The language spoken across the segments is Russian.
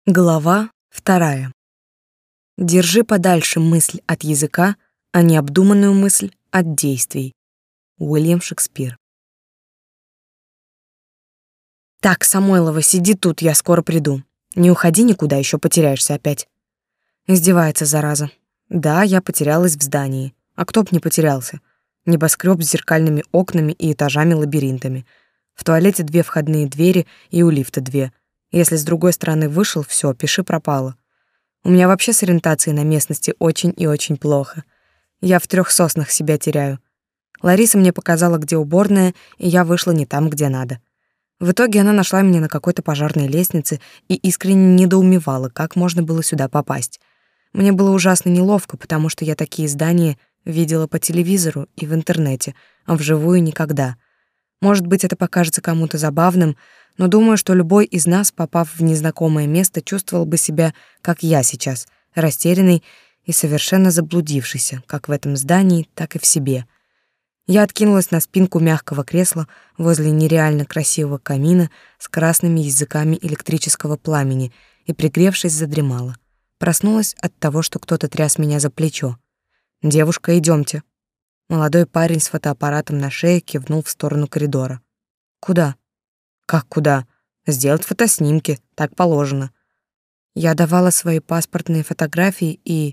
Глава 2. Держи подальше мысль от языка, а необдуманную мысль от действий. Уильям Шекспир. Так, Самойлова, сиди тут, я скоро приду. Не уходи никуда, еще потеряешься опять. Издевается, зараза. Да, я потерялась в здании. А кто б не потерялся? Небоскреб с зеркальными окнами и этажами-лабиринтами. В туалете 2 входные двери и у лифта 2. Если с другой стороны вышел, все, пиши пропало. У меня вообще с ориентацией на местности очень и очень плохо. Я в 3 соснах себя теряю. Лариса мне показала, где уборная, и я вышла не там, где надо. В итоге она нашла меня на какой-то пожарной лестнице и искренне недоумевала, как можно было сюда попасть. Мне было ужасно неловко, потому что я такие здания видела по телевизору и в интернете, а вживую никогда. Может быть, это покажется кому-то забавным, но думаю, что любой из нас, попав в незнакомое место, чувствовал бы себя, как я сейчас, растерянный и совершенно заблудившийся, как в этом здании, так и в себе. Я откинулась на спинку мягкого кресла возле нереально красивого камина с красными языками электрического пламени и, пригревшись, задремала. Проснулась от того, что кто-то тряс меня за плечо. «Девушка, идёмте». Молодой парень с фотоаппаратом на шее кивнул в сторону коридора. «Куда?» «Как куда? Сделать фотоснимки, так положено». Я давала свои паспортные фотографии и...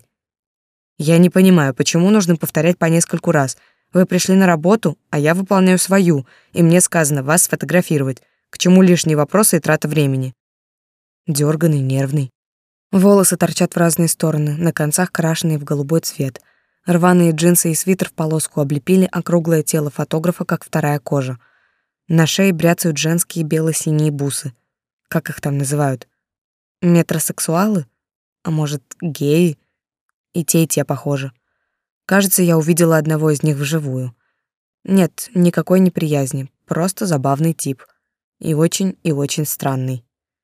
Я не понимаю, почему нужно повторять по нескольку раз. Вы пришли на работу, а я выполняю свою, и мне сказано вас сфотографировать. К чему лишние вопросы и трата времени? Дёрганный, нервный. Волосы торчат в разные стороны, на концах крашеные в голубой цвет. Рваные джинсы и свитер в полоску облепили округлое тело фотографа, как вторая кожа. На шее бряцают женские бело-синие бусы. Как их там называют? Метросексуалы? А может, геи? И те похожи. Кажется, я увидела одного из них вживую. Нет, никакой неприязни, просто забавный тип. И очень странный.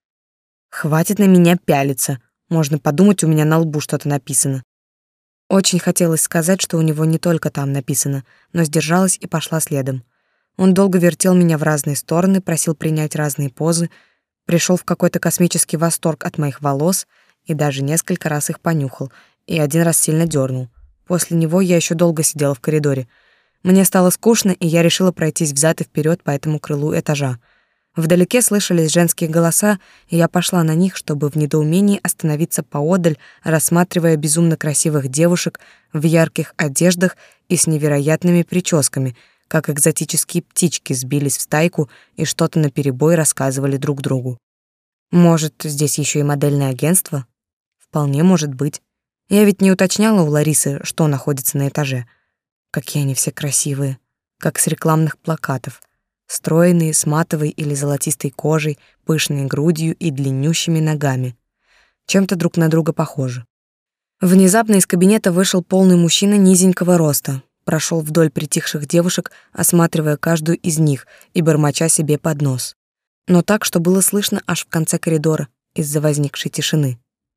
Хватит на меня пялиться. Можно подумать, у меня на лбу что-то написано. Очень хотелось сказать, что у него не только там написано, но сдержалась и пошла следом. Он долго вертел меня в разные стороны, просил принять разные позы, пришел в какой-то космический восторг от моих волос и даже несколько раз их понюхал, и один раз сильно дернул. После него я еще долго сидела в коридоре. Мне стало скучно, и я решила пройтись взад и вперед по этому крылу этажа. Вдалеке слышались женские голоса, и я пошла на них, чтобы в недоумении остановиться поодаль, рассматривая безумно красивых девушек в ярких одеждах и с невероятными прическами, как экзотические птички сбились в стайку и что-то наперебой рассказывали друг другу. Может, здесь еще и модельное агентство? Вполне может быть. Я ведь не уточняла у Ларисы, что находится на этаже. Какие они все красивые, как с рекламных плакатов. Стройные, с матовой или золотистой кожей, пышной грудью и длиннющими ногами. Чем-то друг на друга похожи. Внезапно из кабинета вышел полный мужчина низенького роста, прошел вдоль притихших девушек, осматривая каждую из них и бормоча себе под нос. Но так, что было слышно аж в конце коридора из-за возникшей тишины.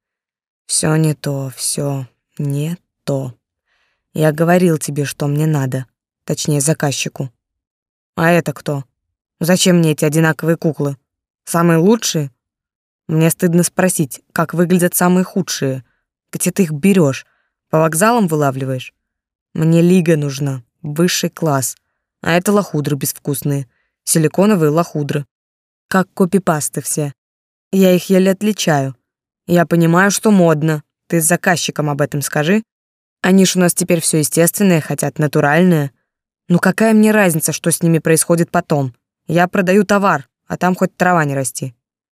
Все не то, все не то. Я говорил тебе, что мне надо, точнее, заказчику. А это кто? Зачем мне эти одинаковые куклы? Самые лучшие? Мне стыдно спросить, как выглядят самые худшие. Где ты их берешь? По вокзалам вылавливаешь? Мне лига нужна, высший класс. А это лохудры безвкусные, силиконовые лохудры. Как копипасты все. Я их еле отличаю. Я понимаю, что модно. Ты с заказчиком об этом скажи. Они ж у нас теперь все естественное, хотят натуральное. Ну какая мне разница, что с ними происходит потом? Я продаю товар, а там хоть трава не расти.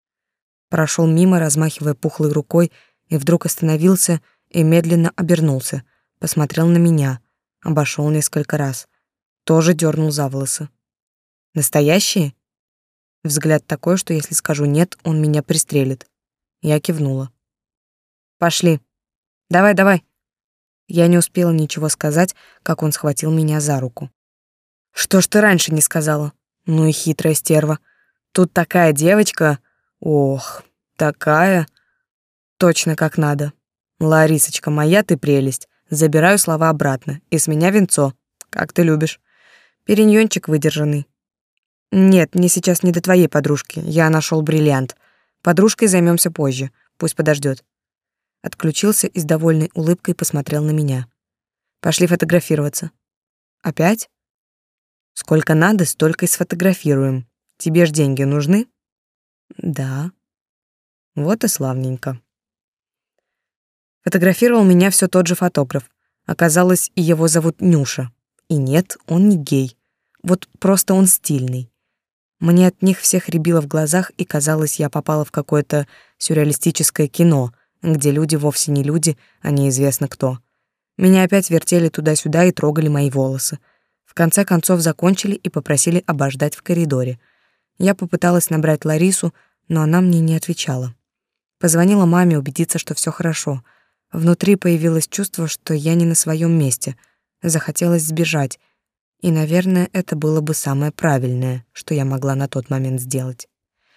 Прошел мимо, размахивая пухлой рукой, и вдруг остановился и медленно обернулся, посмотрел на меня, обошел несколько раз, тоже дернул за волосы. Настоящие? Взгляд такой, что если скажу нет, он меня пристрелит. Я кивнула. Пошли. Давай. Я не успела ничего сказать, как он схватил меня за руку. Что ж ты раньше не сказала? Ну и хитрая стерва. Тут такая девочка. Ох, такая. Точно как надо. Ларисочка моя, ты прелесть. Забираю слова обратно. И с меня венцо. Как ты любишь. Периньончик выдержанный. Нет, мне сейчас не до твоей подружки. Я нашел бриллиант. Подружкой займемся позже. Пусть подождет. Отключился и с довольной улыбкой посмотрел на меня. Пошли фотографироваться. Опять? Сколько надо, столько и сфотографируем. Тебе ж деньги нужны? Да. Вот и славненько. Фотографировал меня все тот же фотограф. Оказалось, и его зовут Нюша. И нет, он не гей. Вот просто он стильный. Мне от них всех рябило в глазах, и казалось, я попала в какое-то сюрреалистическое кино, где люди вовсе не люди, а неизвестно кто. Меня опять вертели туда-сюда и трогали мои волосы. В конце концов закончили и попросили обождать в коридоре. Я попыталась набрать Ларису, но она мне не отвечала. Позвонила маме убедиться, что все хорошо. Внутри появилось чувство, что я не на своем месте. Захотелось сбежать. И, наверное, это было бы самое правильное, что я могла на тот момент сделать.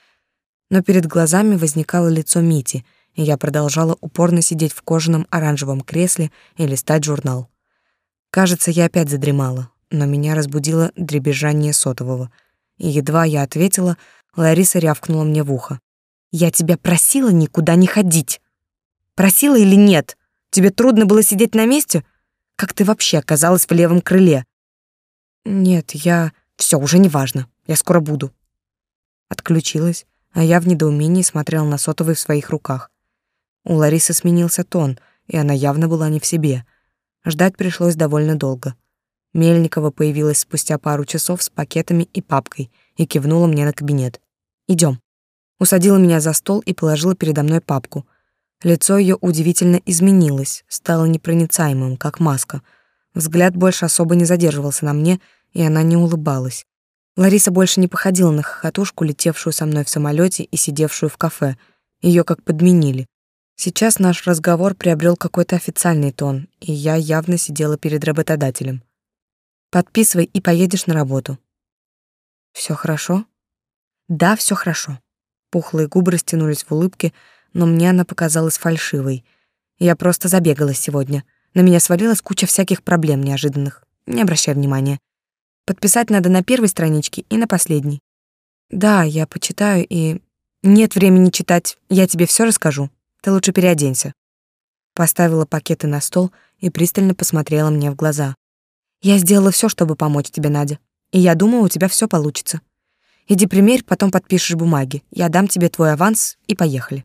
Но перед глазами возникало лицо Мити, и я продолжала упорно сидеть в кожаном оранжевом кресле и листать журнал. Кажется, я опять задремала, но меня разбудило дребезжание сотового. И едва я ответила, Лариса рявкнула мне в ухо. «Я тебя просила никуда не ходить. Просила или нет? Тебе трудно было сидеть на месте? Как ты вообще оказалась в левом крыле?» «Нет, я...» «Всё, уже неважно. Я скоро буду». Отключилась, а я в недоумении смотрела на сотовый в своих руках. У Ларисы сменился тон, и она явно была не в себе. Ждать пришлось довольно долго. Мельникова появилась спустя пару часов с пакетами и папкой и кивнула мне на кабинет. «Идём». Усадила меня за стол и положила передо мной папку. Лицо её удивительно изменилось, стало непроницаемым, как маска. Взгляд больше особо не задерживался на мне, и она не улыбалась. Лариса больше не походила на хохотушку, летевшую со мной в самолёте и сидевшую в кафе. Её как подменили. Сейчас наш разговор приобрел какой-то официальный тон, и я явно сидела перед работодателем. «Подписывай и поедешь на работу». «Всё хорошо?» «Да, всё хорошо». Пухлые губы растянулись в улыбке, но мне она показалась фальшивой. Я просто забегалась сегодня. На меня свалилась куча всяких проблем неожиданных. Не обращай внимания. Подписать надо на первой страничке и на последней. Да, я почитаю и... Нет времени читать, я тебе всё расскажу. Ты лучше переоденься. Поставила пакеты на стол и пристально посмотрела мне в глаза. Я сделала всё, чтобы помочь тебе, Надя. И я думаю, у тебя всё получится. Иди примерь, потом подпишешь бумаги. Я дам тебе твой аванс и поехали.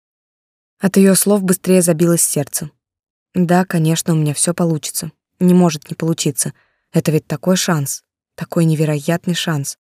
От её слов быстрее забилось сердце. Да, конечно, у меня всё получится. Не может не получиться. Это ведь такой шанс, такой невероятный шанс.